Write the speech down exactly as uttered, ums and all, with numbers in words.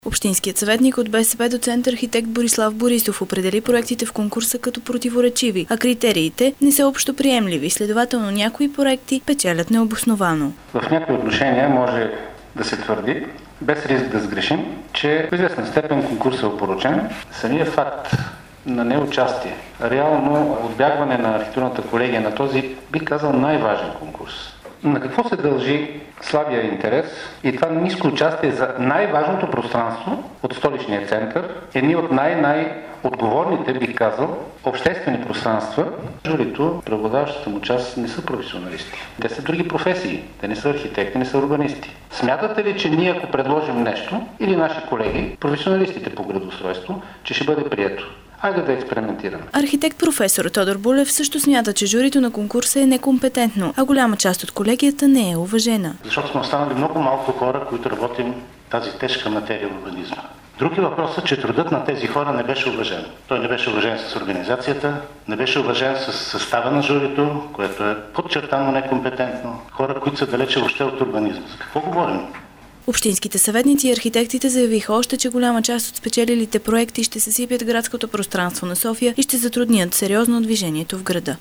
Общинският съветник от БСП доцент архитект Борислав Борисов определи проектите в конкурса като противоречиви, а критериите не са общоприемливи, следователно някои проекти печелят необосновано. В някои отношения може да се твърди, без риск да сгрешим, че в известна степен конкурсът е опорочен. Самият факт на неучастие, реално отбягване на архитектурната колегия на този, бих казал, най-важен конкурс. На какво се дължи слабия интерес и това ниско участие за най-важното пространство от столичния център, едни от най-най-отговорните, бих казал, обществени пространства? Журито, преобладаващата му част, не са професионалисти. Те са други професии. Те не са архитекти, не са урбанисти. Смятате ли, че ние, ако предложим нещо, или наши колеги, професионалистите по градоустройство, че ще бъде прието? Хайде да експериментираме. Архитект професор Тодор Булев също смята, че журито на конкурса е некомпетентно, а голяма част от колегията не е уважена. Защото сме останали много малко хора, които работим тази тежка материя в урбанизма. Друг е въпросът, че трудът на тези хора не беше уважен. Той не беше уважен с организацията, не беше уважен с състава на журито, което е подчертано некомпетентно. Хора, които са далече въобще от урбанизма. За какво говорим? Общинските съветници и архитектите заявиха още, че голяма част от спечелилите проекти ще съсипят градското пространство на София и ще затруднят сериозно движението в града.